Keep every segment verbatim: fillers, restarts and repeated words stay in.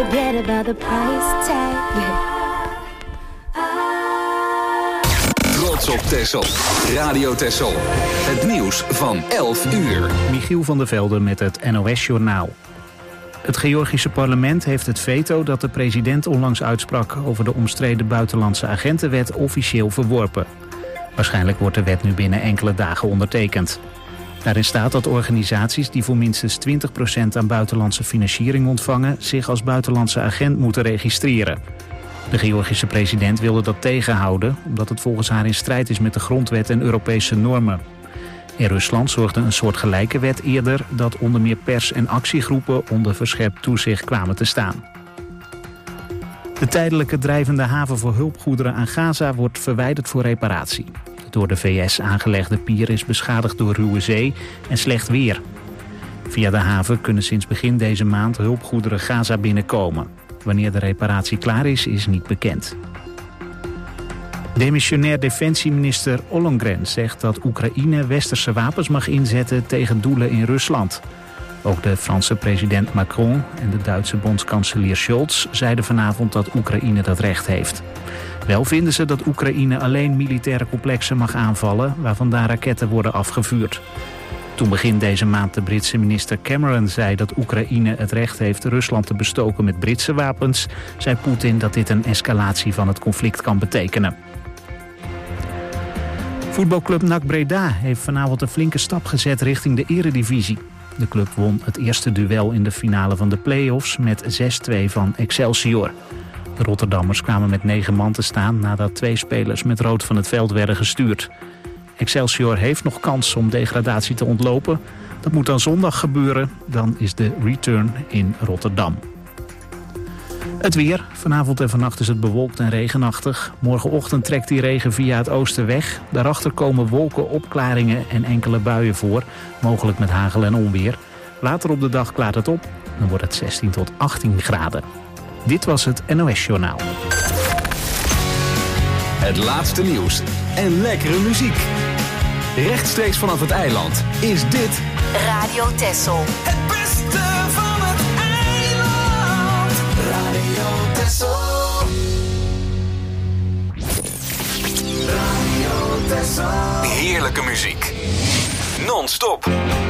forget about the price tag. Trots op Texel. Radio Texel. Het nieuws van elf uur. Michiel van der Velde met het N O S-journaal. Het Georgische parlement heeft het veto dat de president onlangs uitsprak over de omstreden buitenlandse agentenwet officieel verworpen. Waarschijnlijk wordt de wet nu binnen enkele dagen ondertekend. Daarin staat dat organisaties die voor minstens twintig procent aan buitenlandse financiering ontvangen zich als buitenlandse agent moeten registreren. De Georgische president wilde dat tegenhouden omdat het volgens haar in strijd is met de grondwet en Europese normen. In Rusland zorgde een soortgelijke wet eerder dat onder meer pers- en actiegroepen onder verscherpt toezicht kwamen te staan. De tijdelijke drijvende haven voor hulpgoederen aan Gaza wordt verwijderd voor reparatie. De door de V S aangelegde pier is beschadigd door ruwe zee en slecht weer. Via de haven kunnen sinds begin deze maand hulpgoederen Gaza binnenkomen. Wanneer de reparatie klaar is, is niet bekend. Demissionair defensieminister Ollongren zegt dat Oekraïne westerse wapens mag inzetten tegen doelen in Rusland. Ook de Franse president Macron en de Duitse bondskanselier Scholz zeiden vanavond dat Oekraïne dat recht heeft. Wel vinden ze dat Oekraïne alleen militaire complexen mag aanvallen waar vandaan raketten worden afgevuurd. Toen begin deze maand de Britse minister Cameron zei dat Oekraïne het recht heeft Rusland te bestoken met Britse wapens, zei Poetin dat dit een escalatie van het conflict kan betekenen. Voetbalclub N A C Breda heeft vanavond een flinke stap gezet richting de eredivisie. De club won het eerste duel in de finale van de play-offs met zes twee van Excelsior. De Rotterdammers kwamen met negen man te staan nadat twee spelers met rood van het veld werden gestuurd. Excelsior heeft nog kans om degradatie te ontlopen. Dat moet dan zondag gebeuren, dan is de return in Rotterdam. Het weer. Vanavond en vannacht is het bewolkt en regenachtig. Morgenochtend trekt die regen via het oosten weg. Daarachter komen wolken, opklaringen en enkele buien voor. Mogelijk met hagel en onweer. Later op de dag klaart het op. Dan wordt het zestien tot achttien graden. Dit was het N O S-journaal. Het laatste nieuws en lekkere muziek. Rechtstreeks vanaf het eiland is dit Radio Texel. Het beste van het eiland. Radio Texel. Radio Texel. heerlijke muziek. Non-stop.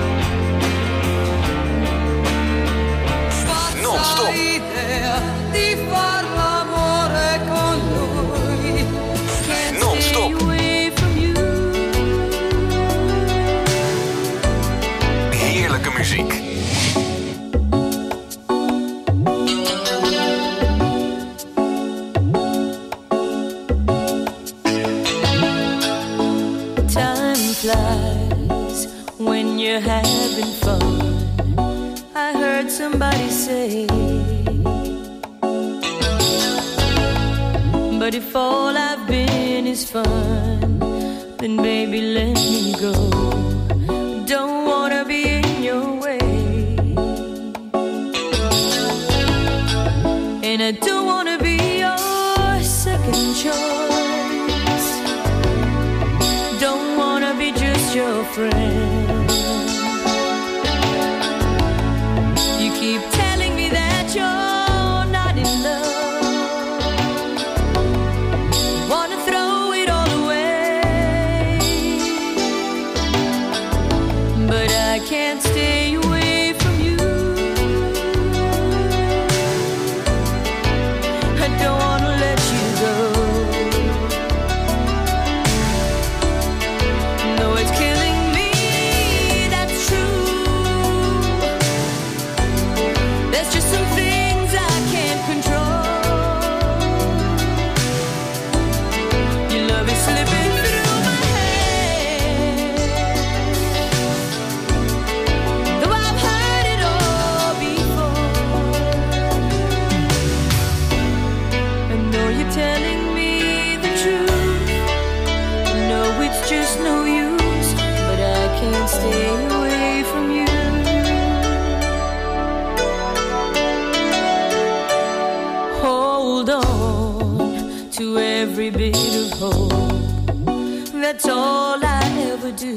Non-stop. Non-stop. Heerlijke muziek. Time flies when you're having fun. I heard somebody say, but if all I've been is fun, then baby let me go. Don't wanna be in your way, and I don't wanna be your second choice. Don't wanna be just your friend. You keep telling me that you're not in love. Wanna throw it all away, but I can't stay away from you. I don't wanna let you go. No, it's killing me, that's true. There's just some things I can't control. Your love is slipping through my hands, though I've heard it all before. I know you're telling me the truth. I know it's just no use, but I can't stay away from you. Hold on to every bit of hope. That's all I ever do.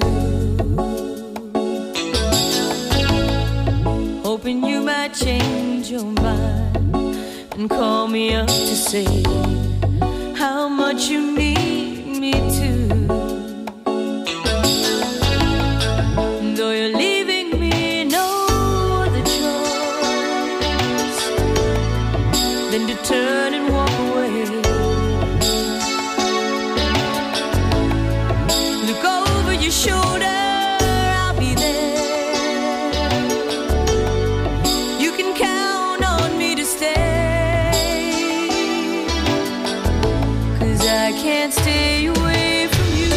Hoping you might change your mind and call me up to say how much you need me to. Though you're leaving me no other choice than to turn and walk away. Look over your shoulder, I'll be there. You can count on me to stay, 'cause I can't stay away from you.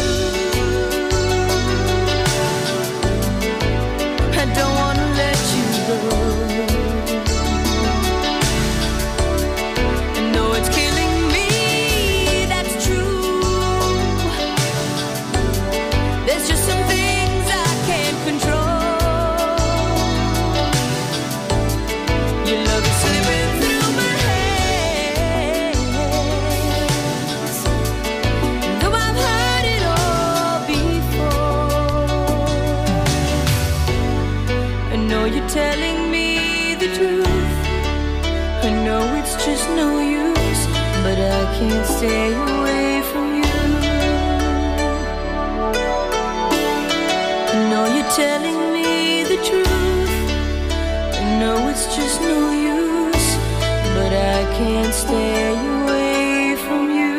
I don't wanna let you go. And though it's killing me, that's true. There's just some things I can't control. Your love is slipping through my hands. Though I've heard it all before, I know you're telling me the truth. I know it's just no use, but I can't stay away from you. I know you're telling me the truth. I know it's just no use, but I can't stay away from you.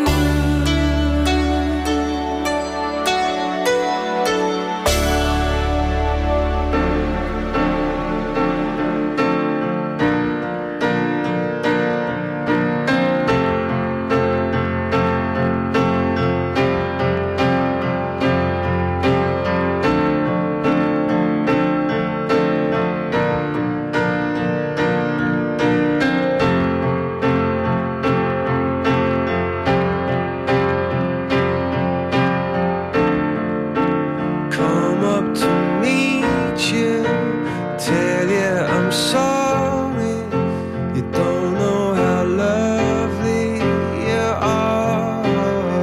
Come up to meet you, tell you I'm sorry. You don't know how lovely you are.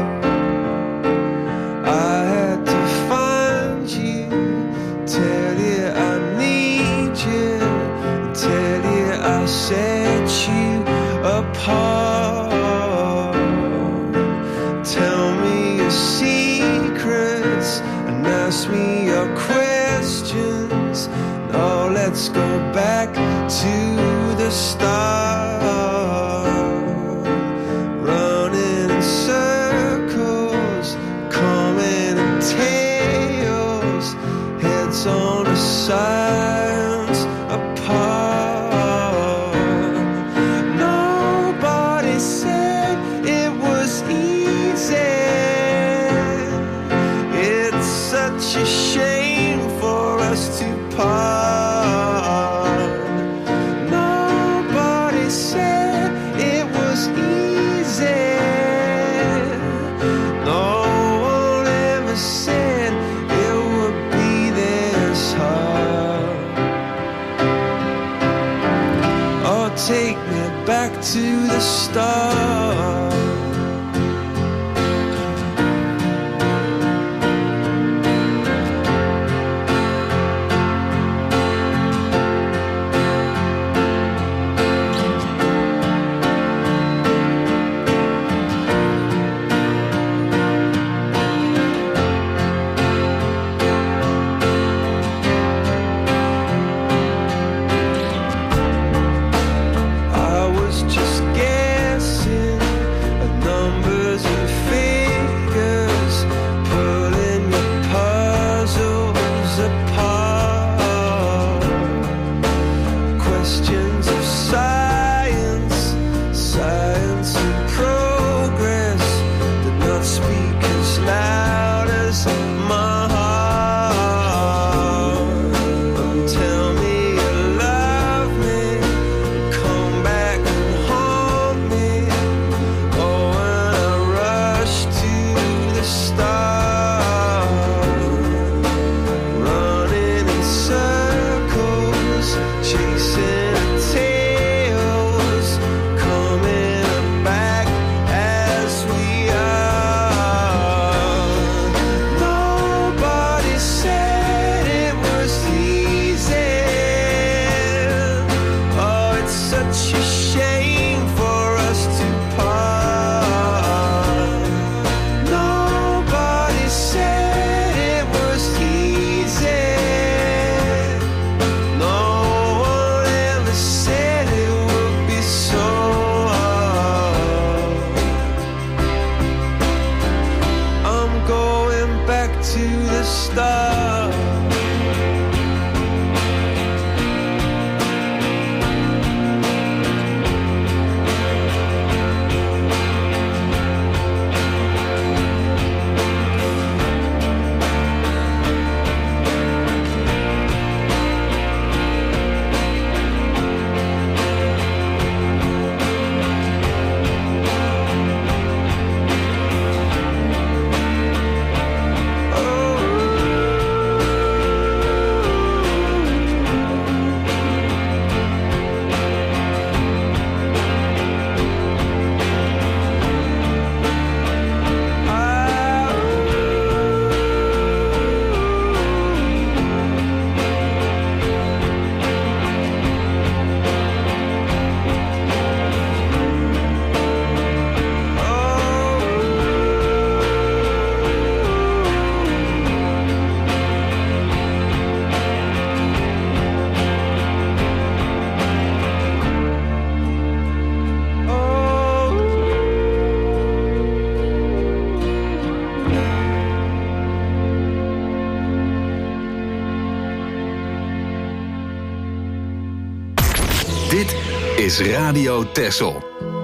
I had to find you, tell you I need you, tell you I set you apart. Tell me your secrets and ask me your questions. Now let's go back to the start. Running in circles, coming in tails, heads on the sides apart. Nobody said it was easy. It's such a shame for us to part. Nobody said it was easy. No one ever said it would be this hard. Oh, take me back to the start. I was just guessing, Dit is Radio Texel.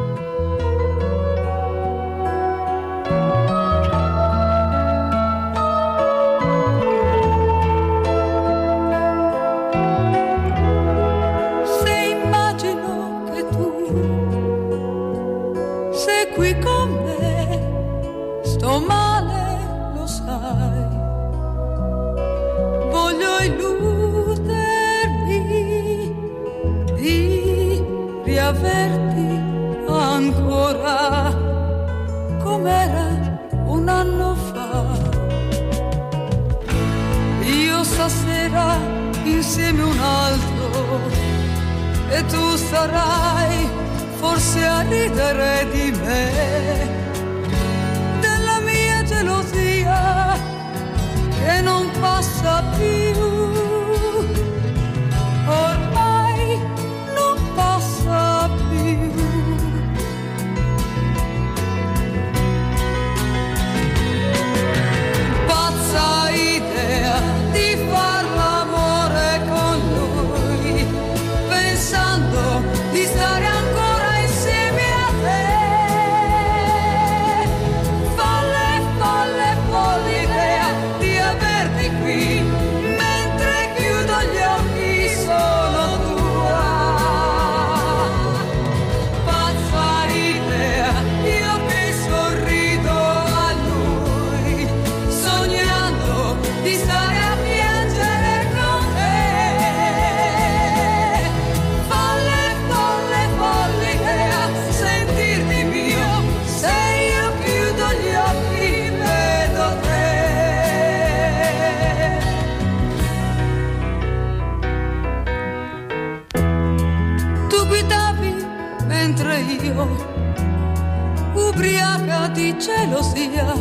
Ubriaca di gelosia,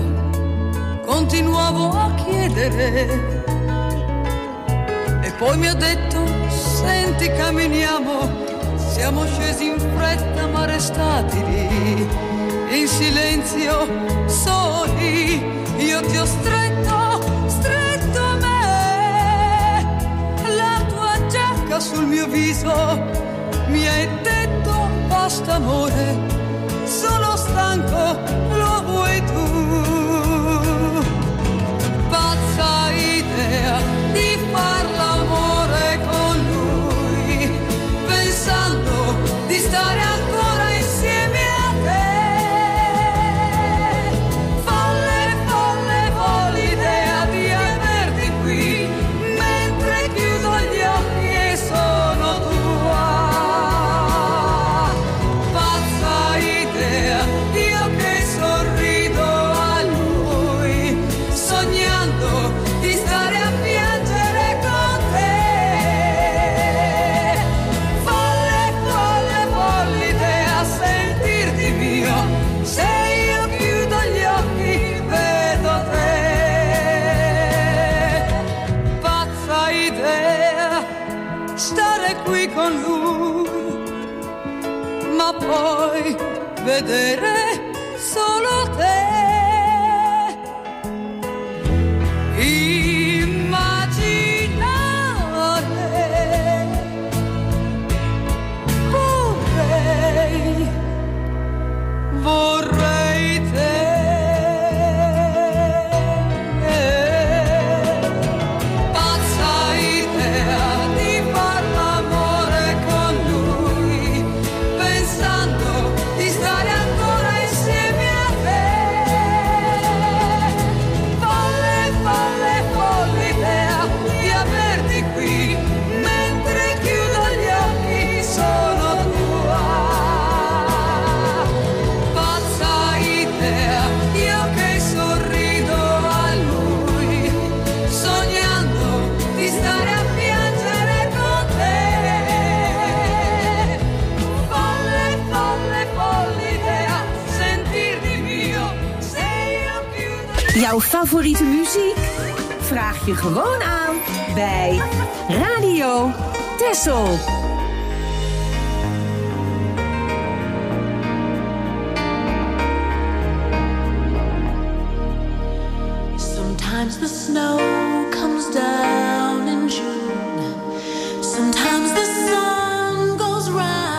continuavo a chiedere. E poi mi ha detto, senti, camminiamo. Siamo scesi in fretta ma restati lì, in silenzio, soli. Io ti ho stretto, stretto a me, la tua giacca sul mio viso. Mi hai detto, basta amore, sono stanco, lo vuoi tu. Pazza idea di far l'amore con lui, pensando di stare ancora insieme a te. Folle, folle, folle idea di averti qui, mentre chiudo gli occhi e sono tua. Pazza idea, io che sorrido a lui, sognando di stare a piangere con te. Folle, folle, folle idea, sentirti mio, se io chiudo gli occhi vedo te. Pazza idea, stare qui con lui, ma poi vedere solo te. Immaginare, vorrei, vorrei te. Pazza idea di far l'amore con lui, pensando di stare ancora insieme a te. Folle, folle, folle idea di averti qui, mentre chiudo gli occhi sono tua. Pazza idea, io che sorrido a lui, sognando di stare a piangere con te. Folle, folle, folle idea, sentirti mio, se io chiudo. Jouw favoriete muziek? Vraag je gewoon aan bij Radio Texel. Sometimes the snow comes down in June. Sometimes the sun goes round.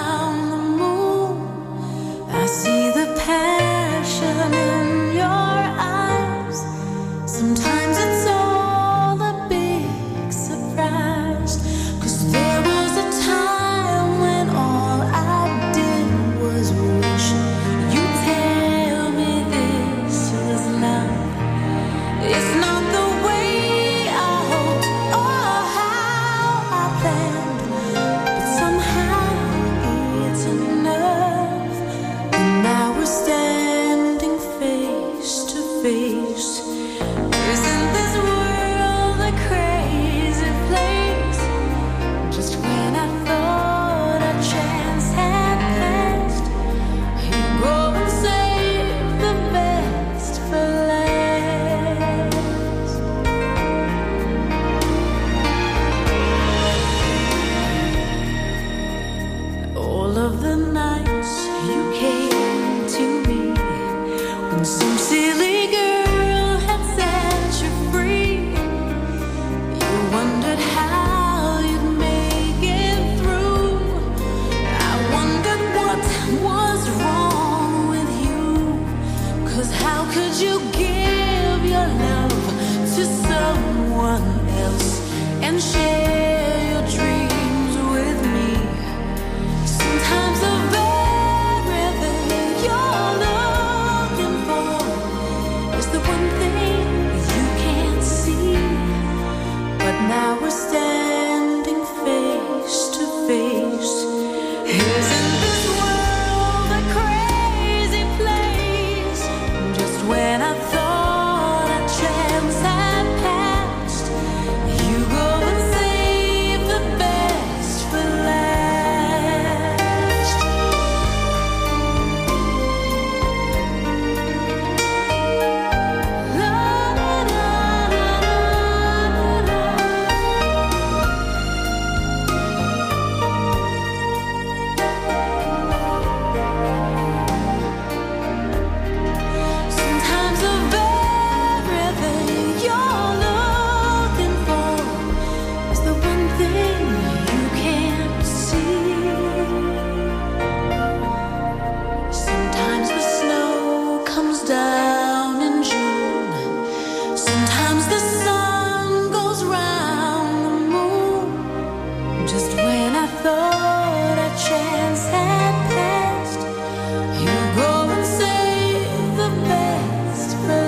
Just when I thought a chance had passed, you go and save the best for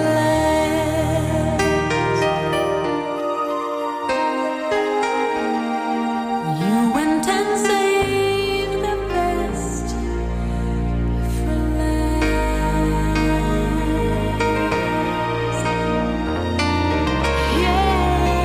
last. You went and saved the best for last. Yeah.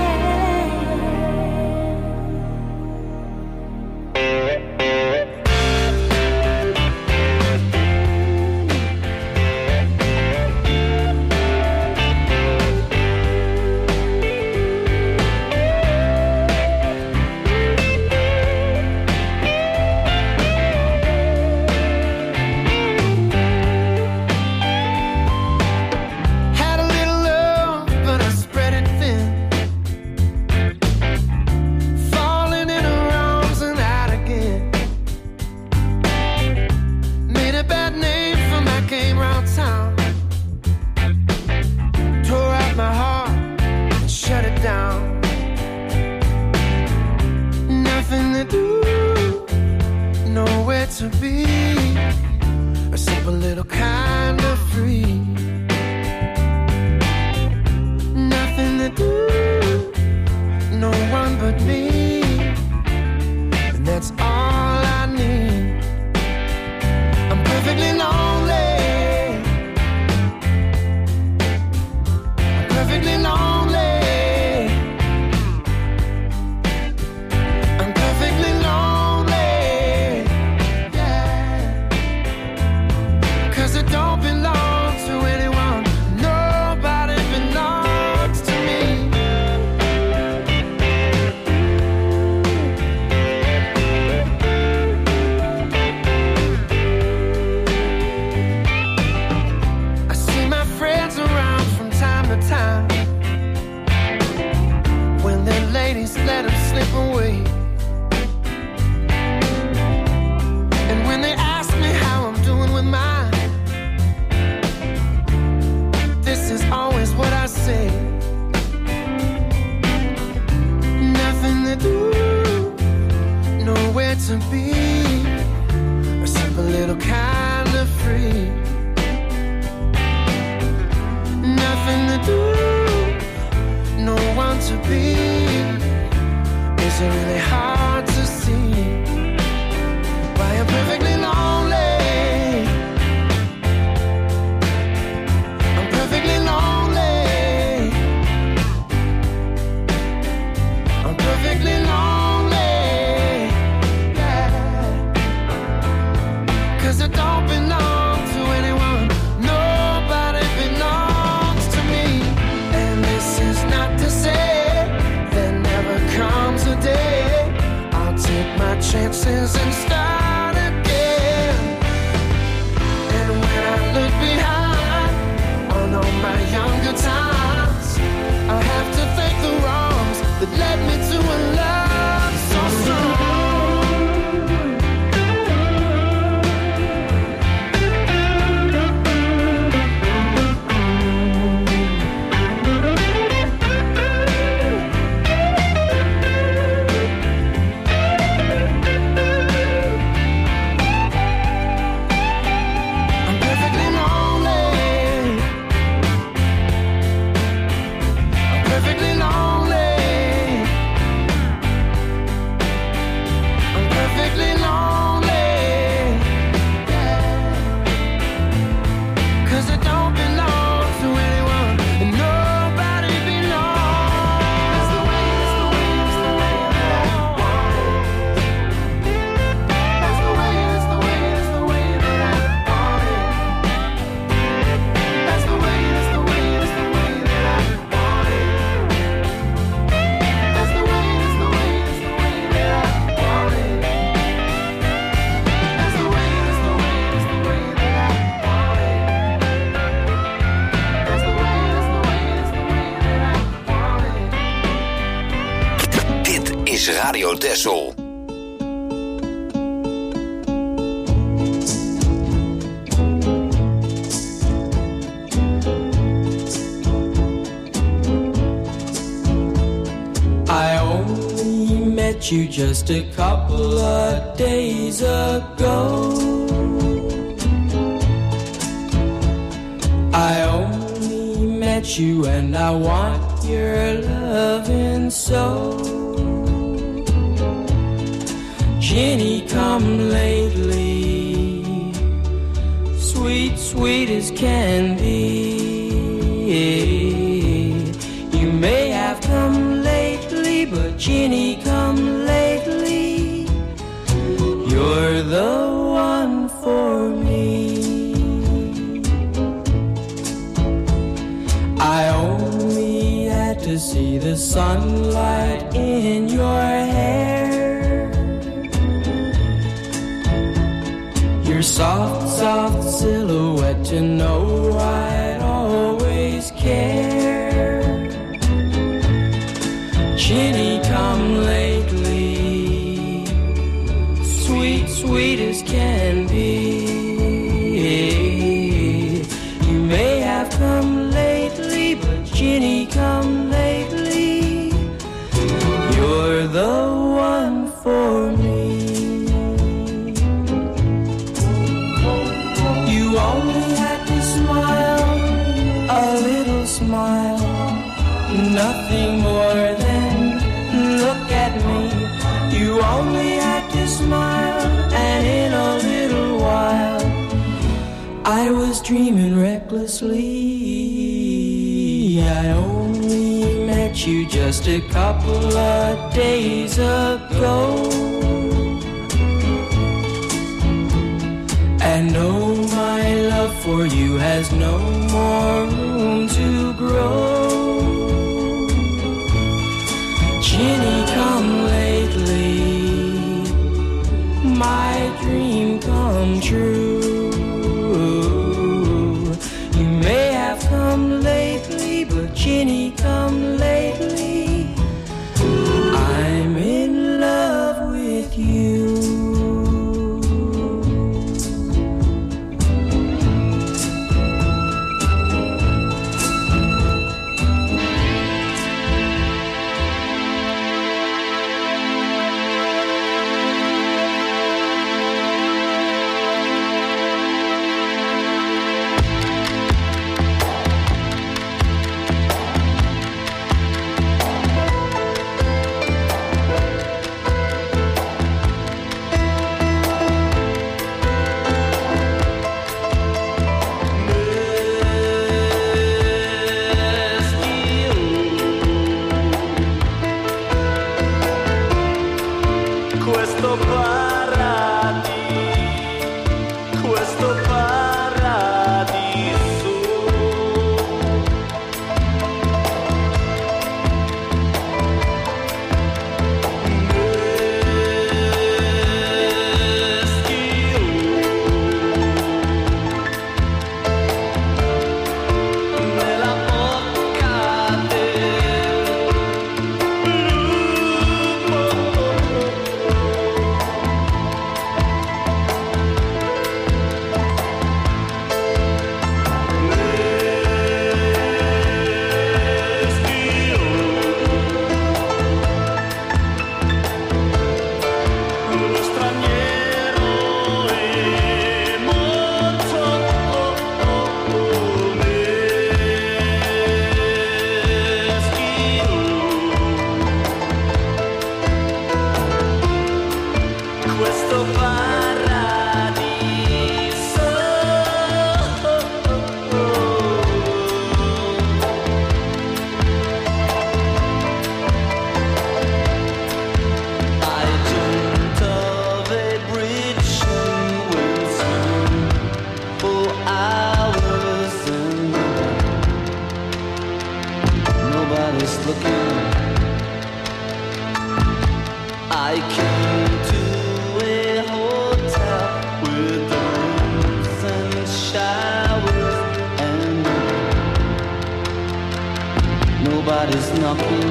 Had a little love, but I spread it thin. Falling in her arms and out again. Made a bad name for my game round town. Tore out my heart and shut it down. Nothing to do, nowhere to be. A simple little kind of free. Nothing to do, no one but me. And that's all I need. I'm perfectly lonely. I'm perfectly lonely. I'm perfectly lonely. Yeah. 'Cause I don't belong to anyone. Nobody belongs to me. I see my friends around from time to time. When their ladies let them slip away. And when they ask me how I'm doing with mine, this is always what I say. Nothing to do, nowhere to be. A simple little kind of free. Nothing to do, no one to be. Is it really hard to see why I'm perfectly lonely? I'm perfectly lonely. I'm perfectly lonely. Yeah. 'Cause I don't belong to anyone. Nobody belongs to me. And this is not to say there never comes a day I'll take my chances and start again. And when I look behind on all my younger times, I have to thank the wrongs that led me to a love so strong. I'm perfectly lonely. I'm perfectly lonely. I'm perfectly lonely. Yeah. 'Cause I don't belong to anyone, and nobody belongs. That's the way, that's the way, that's the way that I want it. That's the way, that's the way, that's the way that I want it. That's the way, that's the way, that's the way that I want it. That's the way, that's the way, that's the way that I want it. That's the way, that's the way, that's the way that I want it. That's the way, that's the way, that's the way that I want it. Dit is Radio Texel. I only met met you just a couple of days ago. I only met you and I want your loving so. Jenny, come lately, sweet, sweet as can be. You may have come lately, but Jenny, come lately. You're the one for me. I only had to see the sunlight in your hair. Your soft, soft silhouette to know I'd always care. Jenny, come lately, sweet, sweet as can be. You may have come lately, but Jenny, come lately. You're the one for me. You only had to smile, a little smile, nothing more than look at me. You only had to smile, and in a little while I was dreaming recklessly. I only met you just a couple of days ago. And oh, my love for you has no more room to grow. Jenny, come lately, my dream come true. You may have come lately, but Jenny, come lately. I'm in love with you. Nobody's knocking.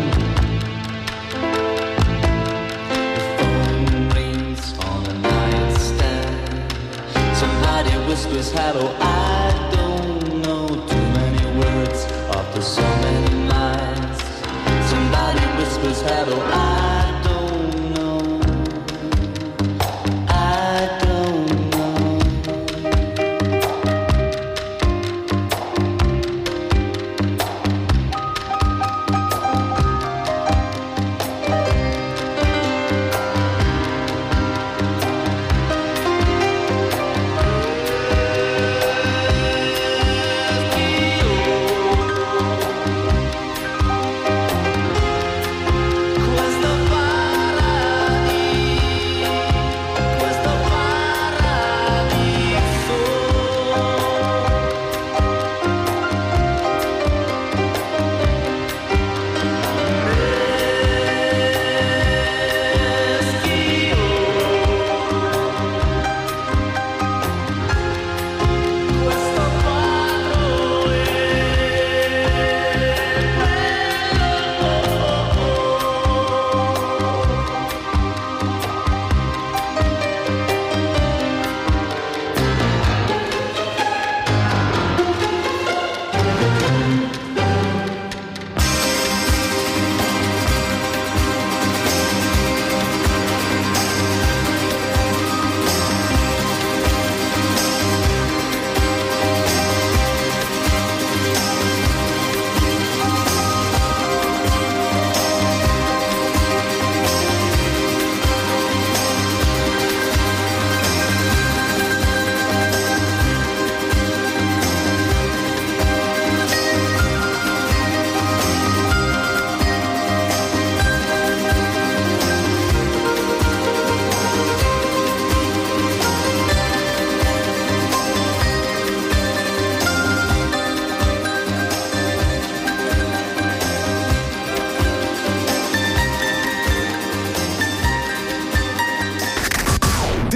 The phone rings on the nightstand. Somebody whispers hello. I don't know too many words after so many nights. Somebody whispers hello. I don't know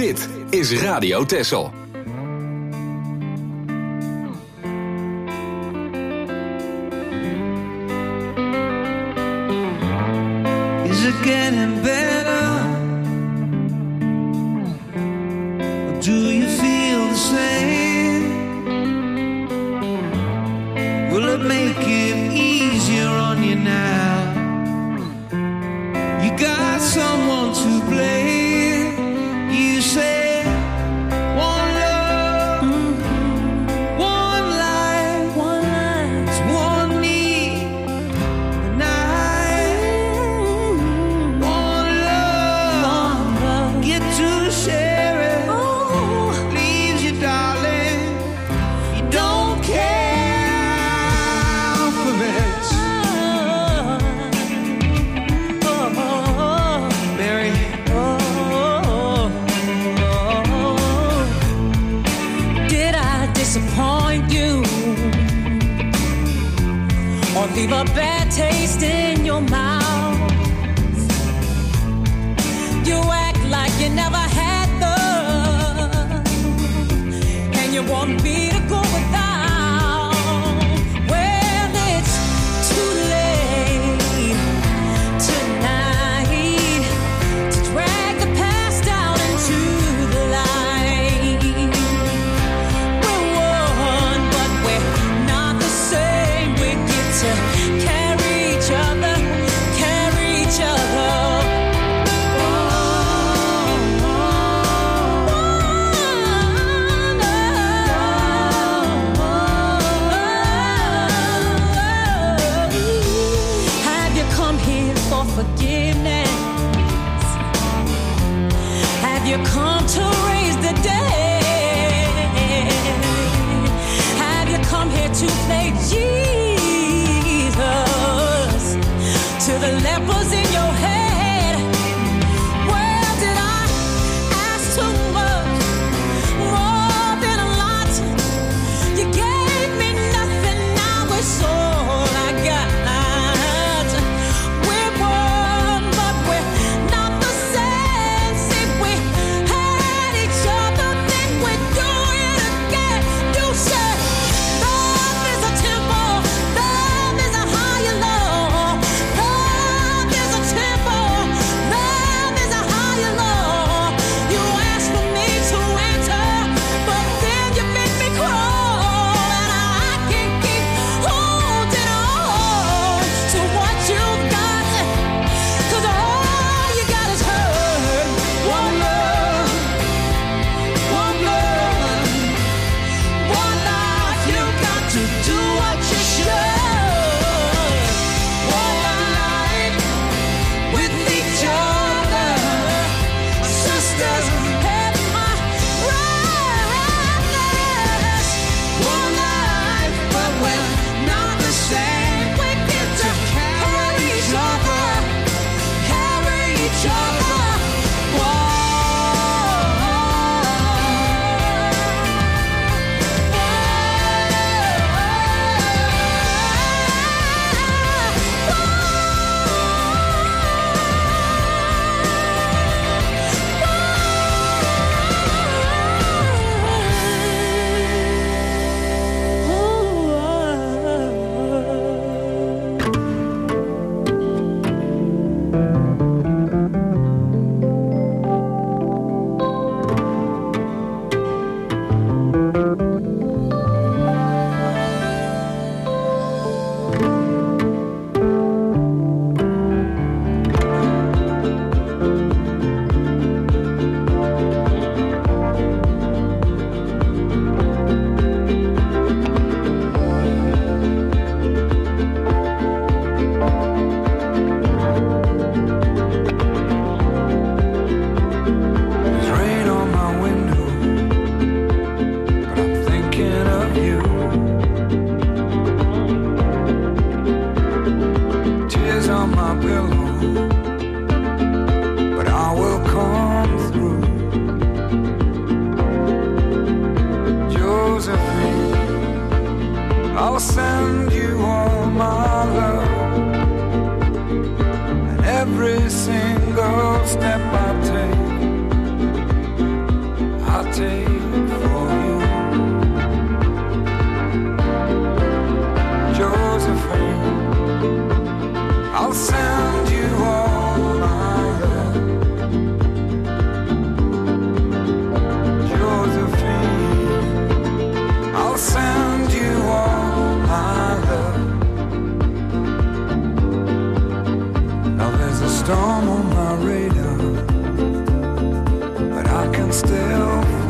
Dit is Radio Texel. Is it getting better? Or do you feel the same? Will it make it easier on you now? You got someone to blame. You say one love, mm-hmm. one life, one life, it's one need, and I, mm-hmm. one love, one love, get to share it. Oh. Leaves you, darling, you don't care for it. Oh, oh, oh. Mary. Disappoint you or leave a bad taste in your mouth. You act like you never had love, and you want me to go without. Well, it's too late tonight to drag the past out into the light. Carry each other, carry each other. Oh, oh, oh, oh. Have you come here for forgiveness? Have you come to raise the dead? Have you come here to play Jesus? To the lepers in your head. Well, did I ask too much? More than a lot. You gave me nothing, now it's all I got. We're one, but we're not the same. See, we had each other, then we do it again. You said love is a temple, love is a higher love. Love is a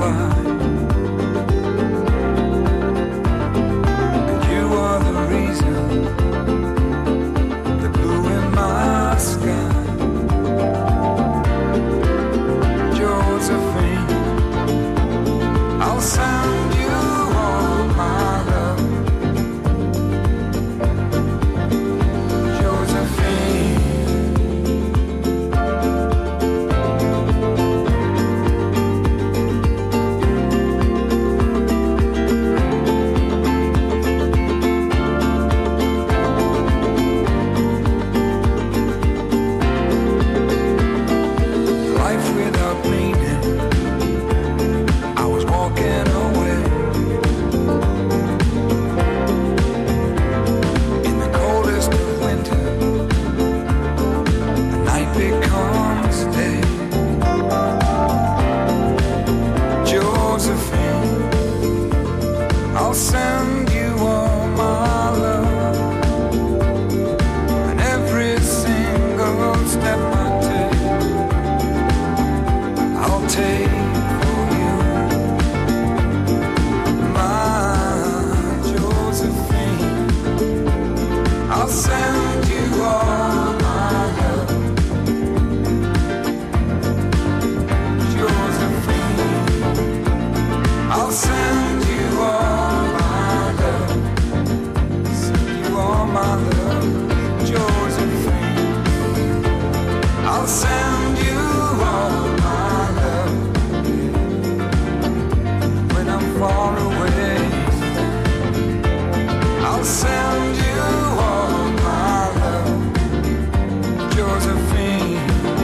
why. And you are the reason, the blue in my sky. Josephine, I'll send you all my love. I'll send you all my love, and every single step I take, I'll take for you, my Josephine. I'll send you all my love, Josephine. I'll send you all my love, Josephine. I'll send you all my love when I'm far away. I'll send you all my love, Josephine.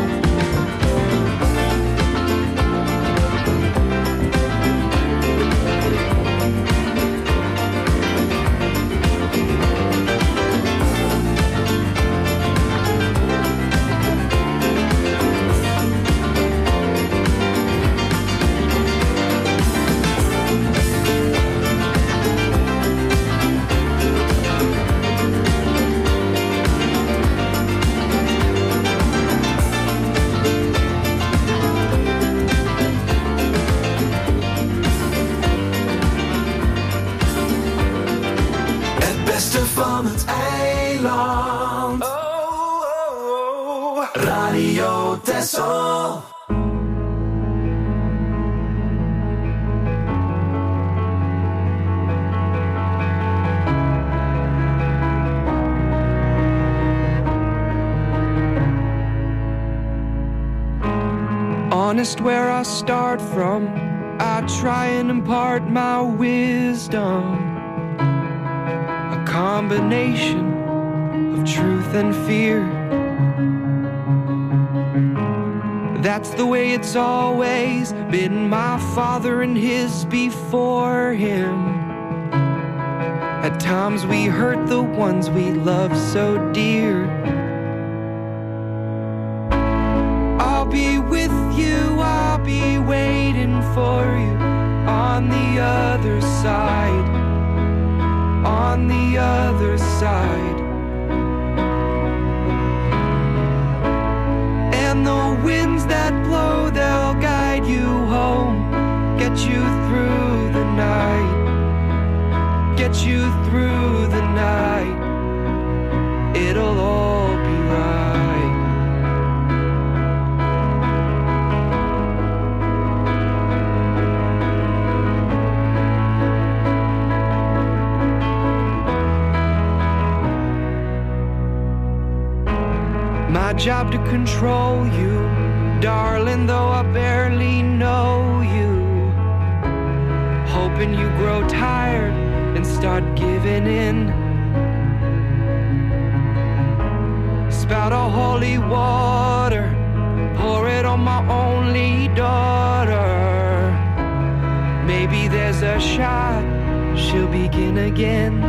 Van het eiland. Oh, oh, oh. Radio Texel. Honest where I start from, I try and impart my wisdom. Combination of truth and fear. That's the way it's always been, my father and his before him. At times we hurt the ones we love so dear. I'll be with you, I'll be waiting for you on the other side. On the other side. And the winds that blow, they'll guide you home, get you through the night, get you through the night. It'll all be right. My job to control you, darling, though I barely know you. Hoping you grow tired and start giving in. Spout a holy water, pour it on my only daughter. Maybe there's a shot, she'll begin again.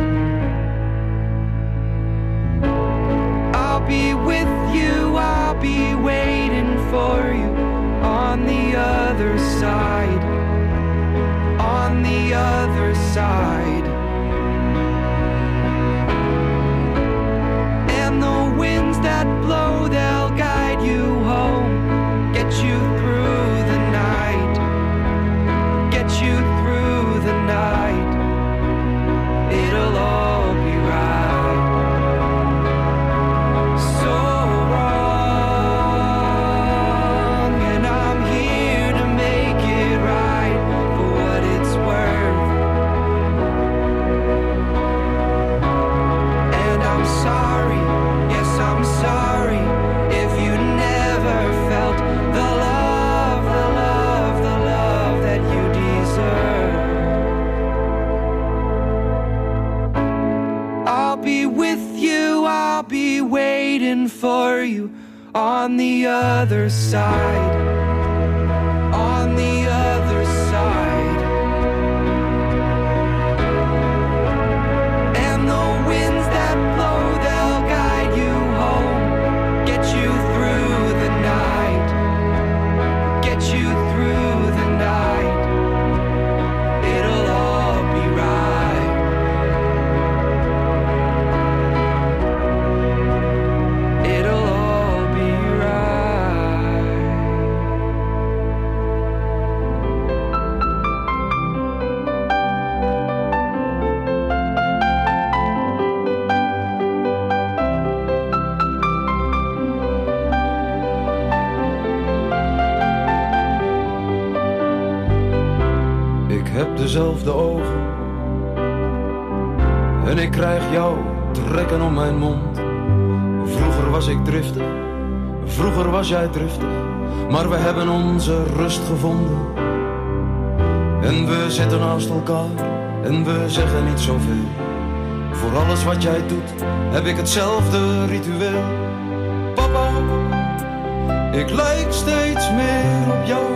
I'll be with you, I'll be waiting for you on the other side, on the other side. And the winds that blow, they'll guide you home, get you through the night, on the other side, on the other side. And the winds that blow, they'll guide you home, get you through the night, get you through the night. It'll all be right. It'll all be right. Ik heb dezelfde ogen en ik krijg jou trekken om mijn mond. Vroeger was ik driftig, vroeger was jij driftig, maar we hebben onze rust gevonden. En we zitten naast elkaar en we zeggen niet zoveel. Voor alles wat jij doet heb ik hetzelfde ritueel. Papa, ik lijk steeds meer op jou.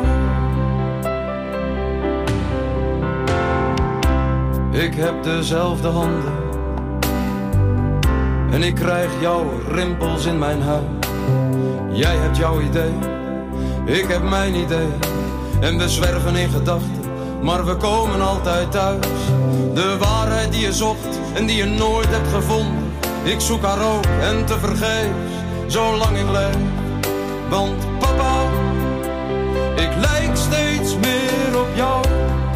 Ik heb dezelfde handen en ik krijg jouw rimpels in mijn huid. Jij hebt jouw idee, ik heb mijn idee. En we zwerven in gedachten, maar we komen altijd thuis. De waarheid die je zocht en die je nooit hebt gevonden. Ik zoek haar ook en tevergeefs, zolang ik leef. Want papa, ik lijk steeds meer op jou.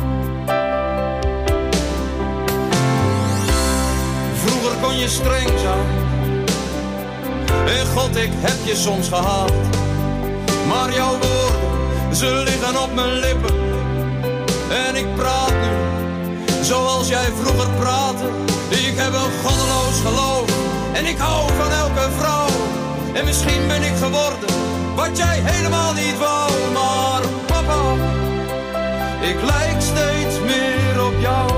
Vroeger kon je streng zijn en God, ik heb je soms gehaat. Maar jouw woorden, ze liggen op mijn lippen. En ik praat nu zoals jij vroeger praatte. Ik heb een goddeloos geloof en ik hou van elke vrouw. En misschien ben ik geworden wat jij helemaal niet wou. Maar papa, ik lijk steeds meer op jou.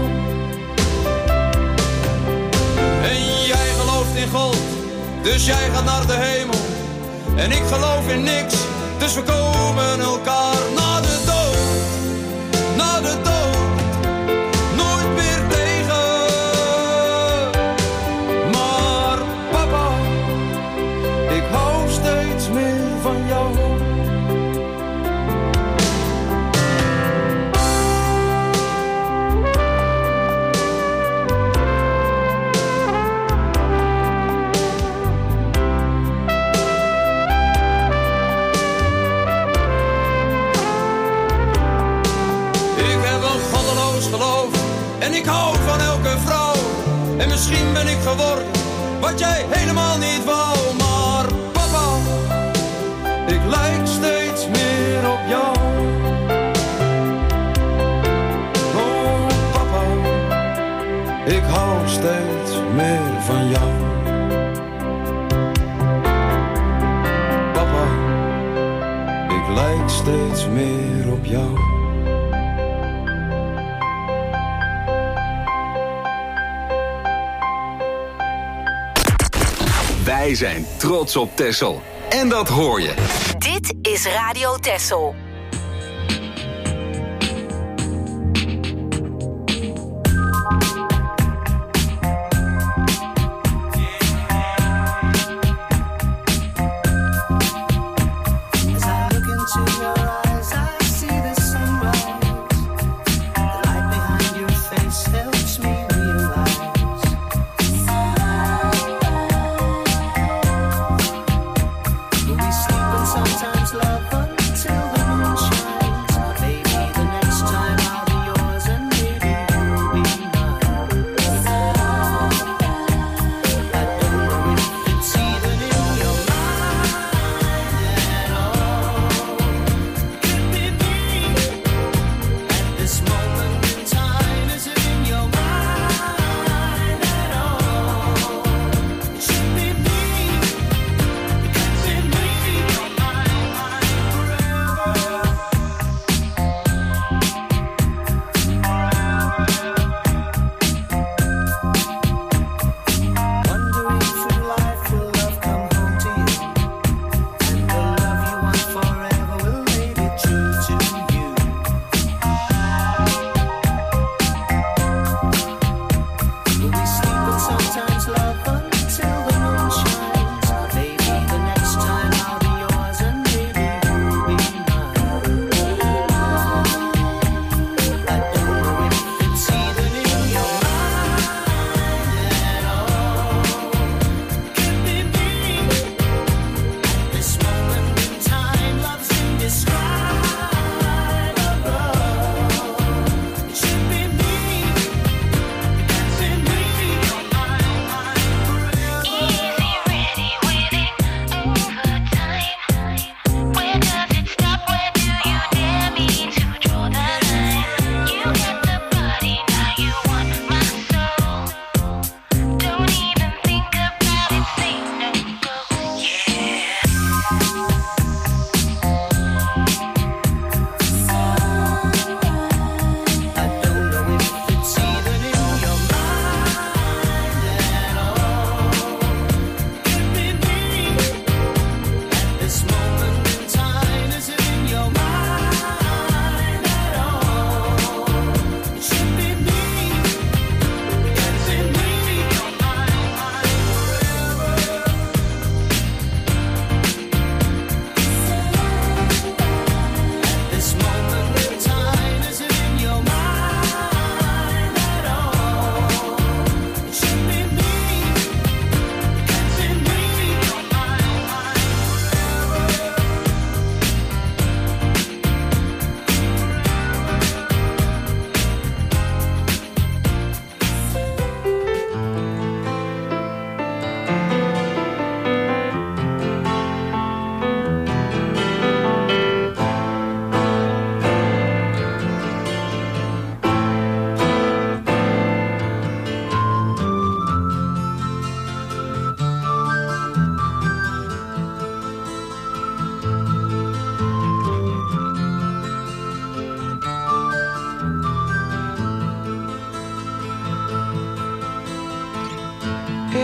En jij gelooft in God, dus jij gaat naar de hemel. En ik geloof in niks, dus we komen elkaar na de dood. Na de dood, nooit meer tegen. Maar papa, ik hou steeds meer van jou. En ik hou van elke vrouw. En misschien ben ik geworden wat jij helemaal niet wou. Maar papa, ik lijk steeds meer op jou. Oh papa, ik hou steeds meer van jou. Papa, ik lijk steeds meer op jou. Wij zijn trots op Texel. En dat hoor je. Dit is Radio Texel. Sometimes love until the moon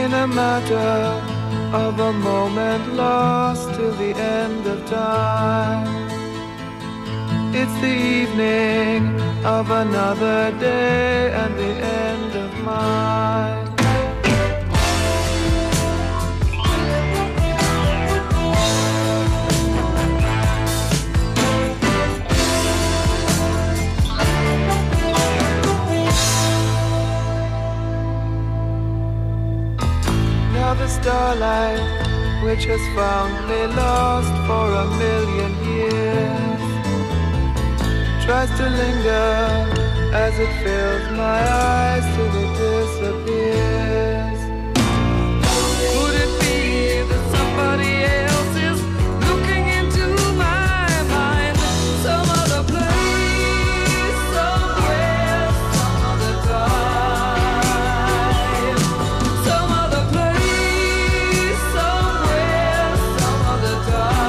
in a matter of a moment lost till the end of time. It's the evening of another day and the end of mine. Now the starlight, which has found me lost for a million years, tries to linger as it fills my eyes till it disappears. Could it be that somebody else is looking into my mind? Some other place, somewhere, some other time. Some other place, somewhere, some other time.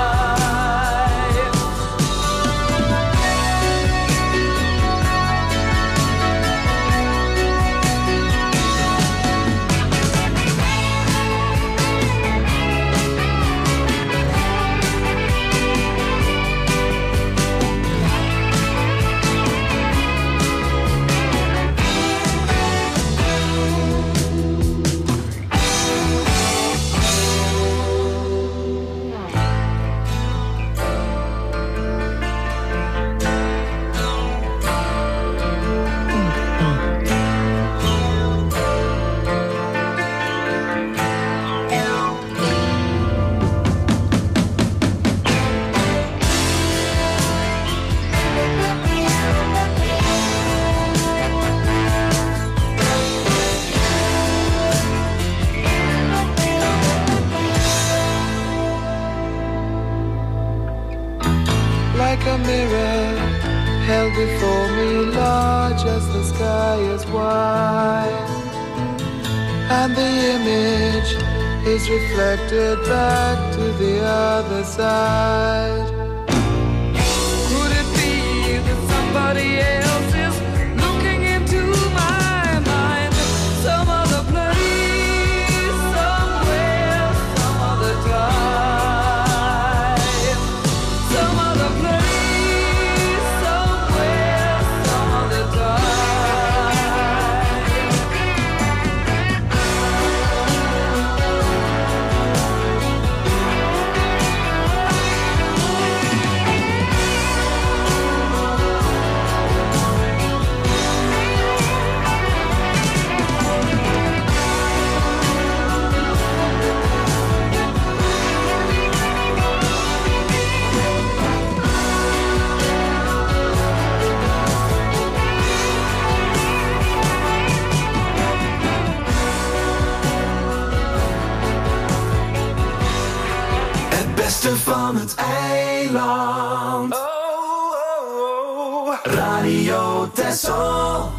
Like a mirror held before me, large as the sky is wide, and the image is reflected back to the other side. Could it be that somebody else is looking into my mind? Some other place, somewhere, some other time. Some other place, somewhere, some other time. Van het eiland. Oh, oh, oh. Radio Texel.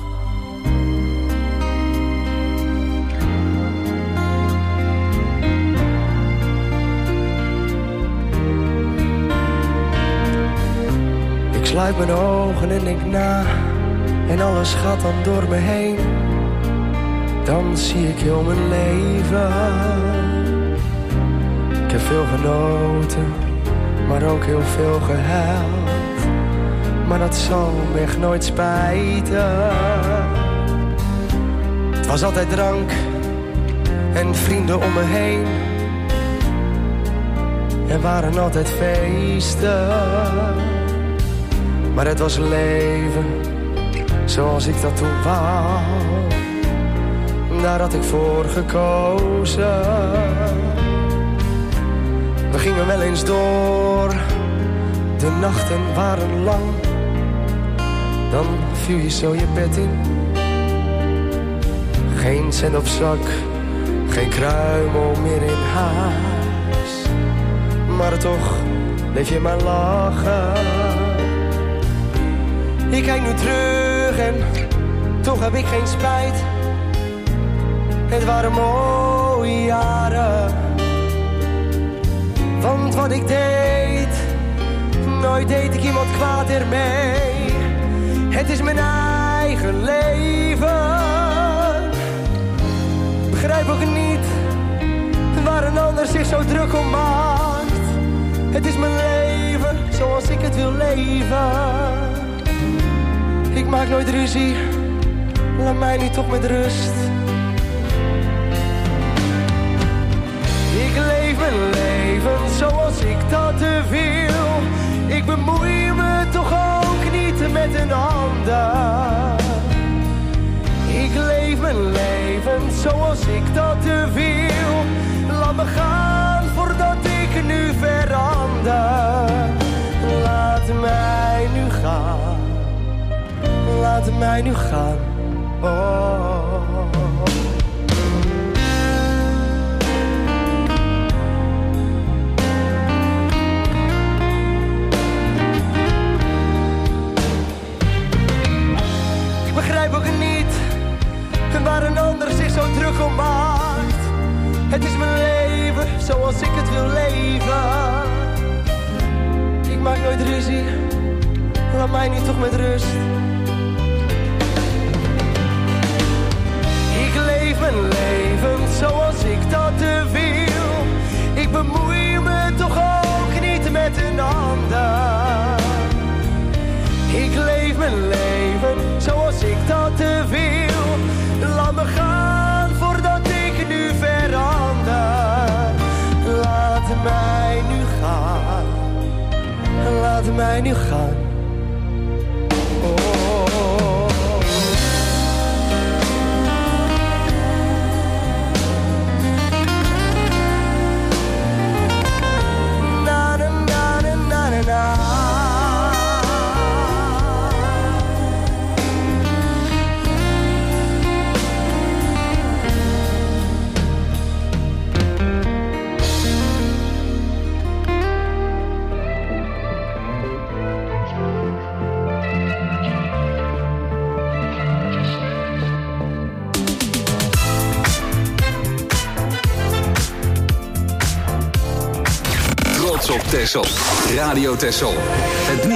Ik sluit mijn ogen en denk na, en alles gaat dan door me heen. Dan zie ik heel mijn leven. Ik heb veel genoten, maar ook heel veel gehuild. Maar dat zal me echt nooit spijten. Het was altijd drank en vrienden om me heen. Er waren altijd feesten. Maar het was leven, zoals ik dat toen wou. Daar had ik voor gekozen. We gingen wel eens door, de nachten waren lang. Dan viel je zo je bed in. Geen cent op zak, geen kruimel meer in huis. Maar toch bleef je maar lachen. Ik kijk nu terug en toch heb ik geen spijt. Het waren mooie jaren. Want wat ik deed, nooit deed ik iemand kwaad ermee. Het is mijn eigen leven. begrijp ook niet waar een ander zich zo druk om maakt. Het is mijn leven zoals ik het wil leven. Ik maak nooit ruzie, laat mij nu toch met rust. Ik leef mijn leven zoals ik dat wil. Ik bemoei me toch ook niet met een ander. Ik leef mijn leven zoals ik dat wil. Laat me gaan voordat ik nu verander. Laat mij nu gaan. Laat mij nu gaan. Oh. Ik begrijp ook niet waar een ander zich zo druk om maakt. Het is mijn leven zoals ik het wil leven. Ik maak nooit ruzie, laat mij nu toch met rust. Ik leef mijn leven zoals ik dat wil. Ik bemoei me toch ook niet met een ander. Ik leef mijn leven zoals ik dat wil. Laat me gaan voordat ik nu verander. Laat mij nu gaan. Laat mij nu gaan. Oh. Na na na na na na. Op Texel. Radio Texel. Het